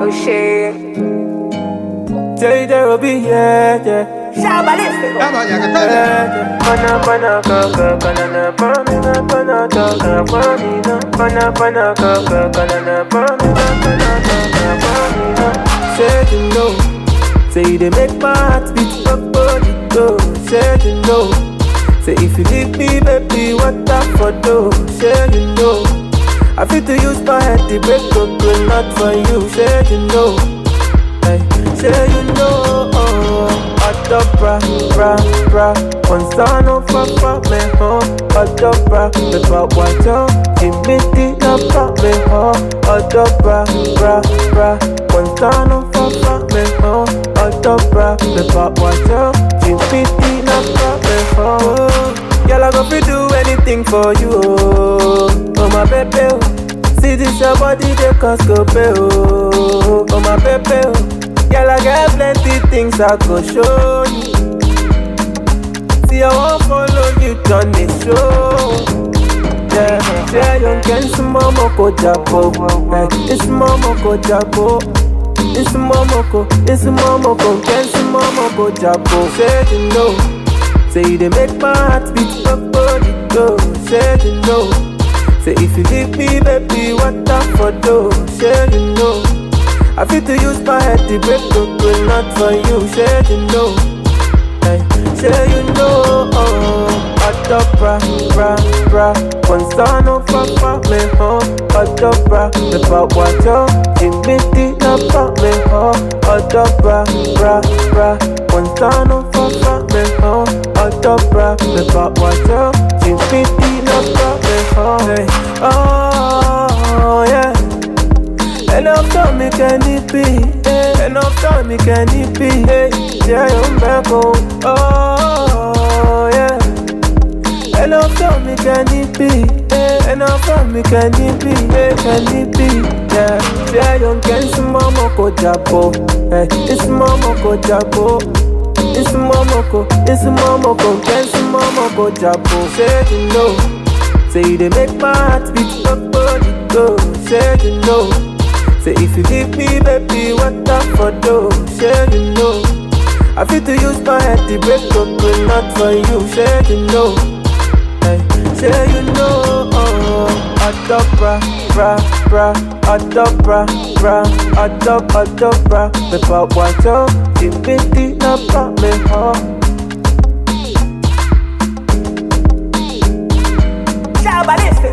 Oh shit. Say there will be, yeah. Shabalist. Say you know, say they make my heart beat up body go. Say you know, say if you leave me, baby, what that for do? Say you know, I feel to use my head to break up, but not for you. Say you know, hey, say you know, bra, one son of a me home, bra, the pop water, give me the pop me home, bra, one son of a me home, bra, the pop water, give me the pop me home. Girl, I go fi do anything for you, oh my baby, oh. See this your body, they cause go pay, oh my baby, oh. Girl, I got plenty things I go show you. See, I won't follow you on the show. Yeah, you can see mama go jabo. It's mama go jabo. It's mama go, can see mama go jabo. Say you know, say they make my heart beat up body go. Say you know, say if you leave me, baby, what that for do? Say you know, I feel to use my head to break up, but not for you. Say you know, hey, say you know, bra, one son of a me home, bra, the pop water, give me the pop me home, bra, one son of a me home, bra, the pop water, give me the pop me home. Hey, oh yeah. Enough time me can it be, enough time me can it be, yeah, I'm back home, oh yeah. Enough time me can it be, enough time me can it be, yeah. Yeah, you can see mama go jabo, it's mama go jabo, it's mama go, can see mama go jabo. Say you know, say they make my heart beat up body go. Say you know, say if you leave me, baby, what that for do? Say you know, I feel to use my head to break up, but not for you. Say you know, hey, say you know, bra, the pop water, give me the pop me home. Shabalist.